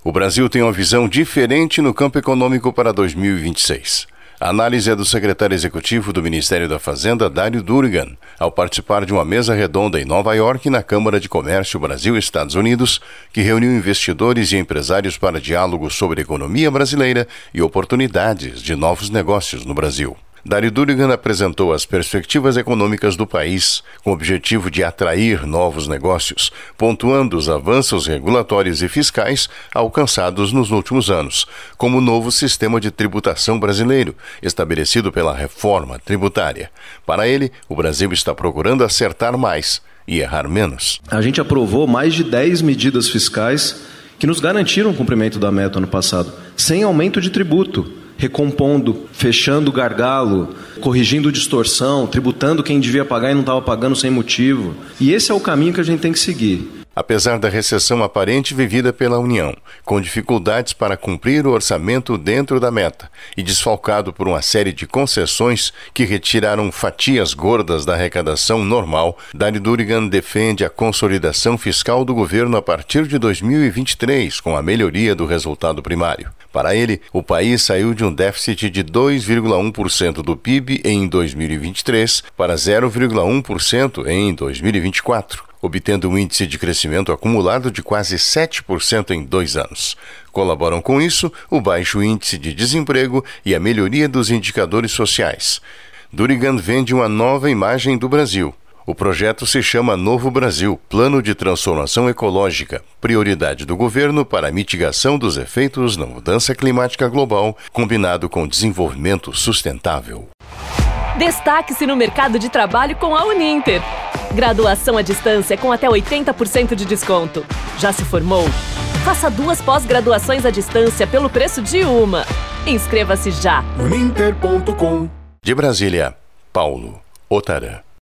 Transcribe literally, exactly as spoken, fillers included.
O Brasil tem uma visão diferente no campo econômico para dois mil e vinte e seis. A análise é do secretário executivo do Ministério da Fazenda, Dário Durigan, ao participar de uma mesa redonda em Nova York, na Câmara de Comércio Brasil-Estados Unidos, que reuniu investidores e empresários para diálogo sobre a economia brasileira e oportunidades de novos negócios no Brasil. Dário Durigan apresentou as perspectivas econômicas do país, com o objetivo de atrair novos negócios, pontuando os avanços regulatórios e fiscais alcançados nos últimos anos, como o novo sistema de tributação brasileiro, estabelecido pela reforma tributária. Para ele, o Brasil está procurando acertar mais e errar menos. A gente aprovou mais de dez medidas fiscais que nos garantiram o cumprimento da meta ano passado, sem aumento de tributo, recompondo, fechando o gargalo, corrigindo distorção, tributando quem devia pagar e não estava pagando sem motivo. E esse é o caminho que a gente tem que seguir. Apesar da recessão aparente vivida pela União, com dificuldades para cumprir o orçamento dentro da meta e desfalcado por uma série de concessões que retiraram fatias gordas da arrecadação normal, Dário Durigan defende a consolidação fiscal do governo a partir de dois mil e vinte e três, com a melhoria do resultado primário. Para ele, o país saiu de um déficit de dois vírgula um por cento do P I B em dois mil e vinte e três para zero vírgula um por cento em dois mil e vinte e quatro. Obtendo um índice de crescimento acumulado de quase sete por cento em dois anos. Colaboram com isso o baixo índice de desemprego e a melhoria dos indicadores sociais. Durigan vende uma nova imagem do Brasil. O projeto se chama Novo Brasil, Plano de Transformação Ecológica, prioridade do governo para a mitigação dos efeitos da mudança climática global, combinado com desenvolvimento sustentável. Destaque-se no mercado de trabalho com a Uninter. Graduação à distância com até oitenta por cento de desconto. Já se formou? Faça duas pós-graduações à distância pelo preço de uma. Inscreva-se já. uninter ponto com. De Brasília, Paulo Otarã.